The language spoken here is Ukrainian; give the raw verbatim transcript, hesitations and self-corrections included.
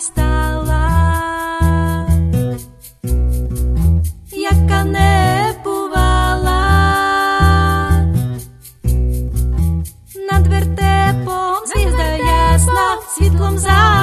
стала, яка не бувала, над вертепом звізда ясна світлом за.